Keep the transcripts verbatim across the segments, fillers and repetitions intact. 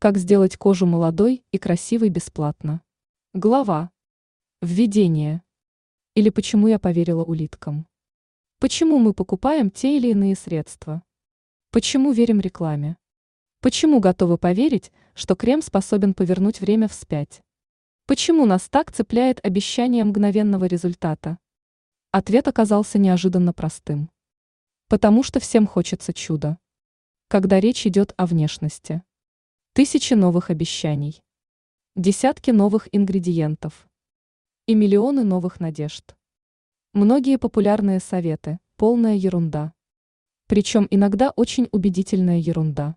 Как сделать кожу молодой и красивой бесплатно. Глава. Введение. Или почему я поверила улиткам. Почему мы покупаем те или иные средства? Почему верим рекламе? Почему готовы поверить, что крем способен повернуть время вспять? Почему нас так цепляет обещание мгновенного результата? Ответ оказался неожиданно простым. Потому что всем хочется чуда. Когда речь идет о внешности. Тысячи новых обещаний. Десятки новых ингредиентов. И миллионы новых надежд. Многие популярные советы – полная ерунда. Причем иногда очень убедительная ерунда.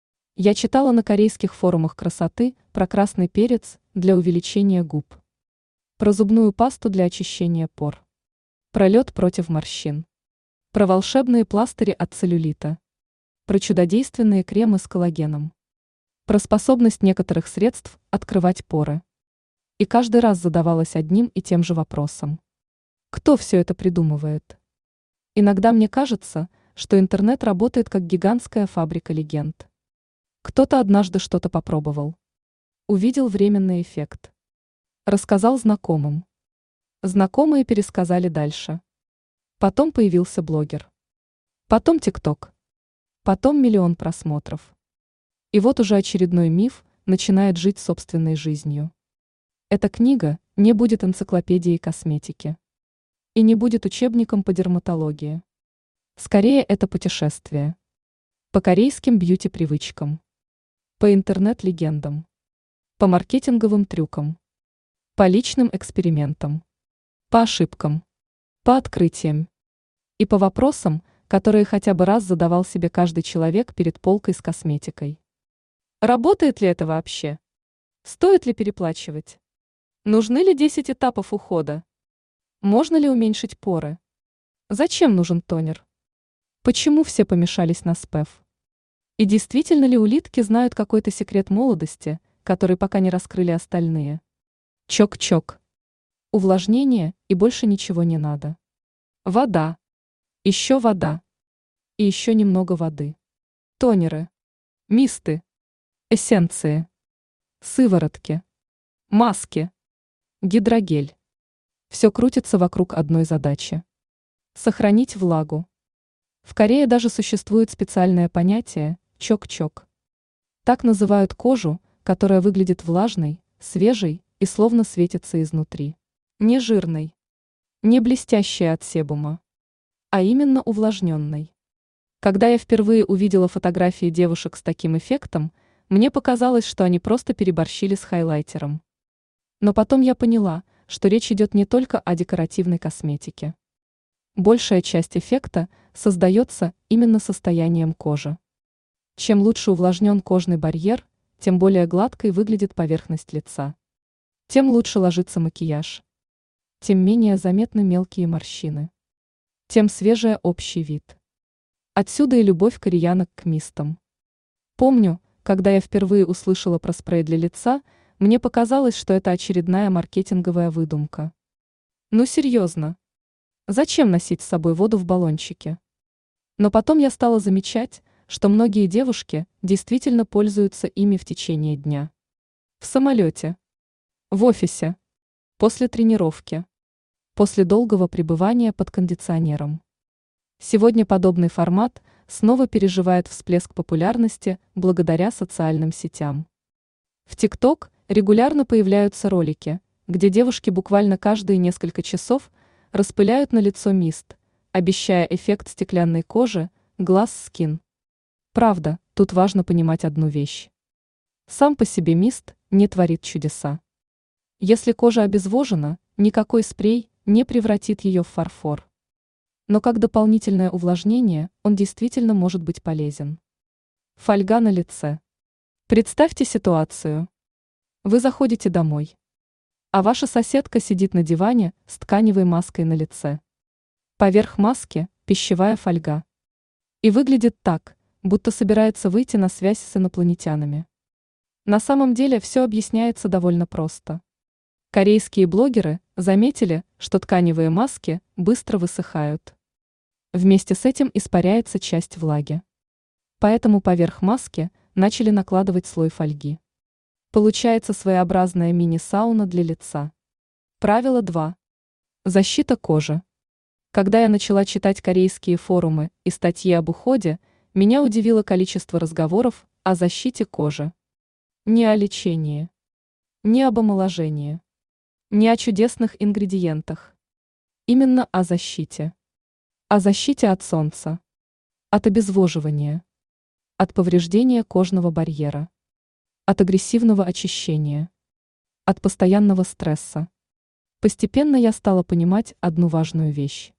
Я читала на корейских форумах красоты про красный перец для увеличения губ. Про зубную пасту для очищения пор. Про лед против морщин. Про волшебные пластыри от целлюлита. Про чудодейственные кремы с коллагеном. Про способность некоторых средств открывать поры. И каждый раз задавалась одним и тем же вопросом. Кто все это придумывает? Иногда мне кажется, что интернет работает как гигантская фабрика легенд. Кто-то однажды что-то попробовал. Увидел временный эффект. Рассказал знакомым. Знакомые пересказали дальше. Потом появился блогер. Потом ТикТок. Потом миллион просмотров. И вот уже очередной миф начинает жить собственной жизнью. Эта книга не будет энциклопедией косметики. И не будет учебником по дерматологии. Скорее, это путешествие. По корейским бьюти-привычкам. По интернет-легендам. По маркетинговым трюкам. По личным экспериментам. По ошибкам. По открытиям. И по вопросам, которые хотя бы раз задавал себе каждый человек перед полкой с косметикой. Работает ли это вообще? Стоит ли переплачивать? Нужны ли десять этапов ухода? Можно ли уменьшить поры? Зачем нужен тонер? Почему все помешались на эс пэ эф? И действительно ли улитки знают какой-то секрет молодости, который пока не раскрыли остальные? Чок-чок. Увлажнение, и больше ничего не надо. Вода. Еще вода. И еще немного воды. Тонеры. Мисты. Эссенции. Сыворотки. Маски. Гидрогель. Все крутится вокруг одной задачи. Сохранить влагу. В Корее даже существует специальное понятие «чок-чок». Так называют кожу, которая выглядит влажной, свежей и словно светится изнутри. Не жирной. Не блестящей от себума. А именно увлажненной. Когда я впервые увидела фотографии девушек с таким эффектом, мне показалось, что они просто переборщили с хайлайтером. Но потом я поняла, что речь идет не только о декоративной косметике. Большая часть эффекта создается именно состоянием кожи. Чем лучше увлажнен кожный барьер, тем более гладкой выглядит поверхность лица. Тем лучше ложится макияж. Тем менее заметны мелкие морщины. Тем свежее общий вид. Отсюда и любовь кореянок к мистам. Помню, когда я впервые услышала про спрей для лица, мне показалось, что это очередная маркетинговая выдумка. Ну серьезно. Зачем носить с собой воду в баллончике? Но потом я стала замечать, что многие девушки действительно пользуются ими в течение дня. В самолете. В офисе. После тренировки. После долгого пребывания под кондиционером. Сегодня подобный формат снова переживает всплеск популярности благодаря социальным сетям. В ТикТок регулярно появляются ролики, где девушки буквально каждые несколько часов распыляют на лицо мист, обещая эффект стеклянной кожи, глаз скин. Правда, тут важно понимать одну вещь. Сам по себе мист не творит чудеса. Если кожа обезвожена, никакой спрей не превратит ее в фарфор. Но как дополнительное увлажнение он действительно может быть полезен. Фольга на лице. Представьте ситуацию. Вы заходите домой. А ваша соседка сидит на диване с тканевой маской на лице. Поверх маски пищевая фольга. И выглядит так, будто собирается выйти на связь с инопланетянами. На самом деле все объясняется довольно просто. Корейские блогеры заметили, что тканевые маски быстро высыхают. Вместе с этим испаряется часть влаги. Поэтому поверх маски начали накладывать слой фольги. Получается своеобразная мини-сауна для лица. Правило два. Защита кожи. Когда я начала читать корейские форумы и статьи об уходе, меня удивило количество разговоров о защите кожи. Не о лечении, не об омоложении, не о чудесных ингредиентах. Именно о защите. О защите от солнца, от обезвоживания, от повреждения кожного барьера, от агрессивного очищения, от постоянного стресса. Постепенно я стала понимать одну важную вещь.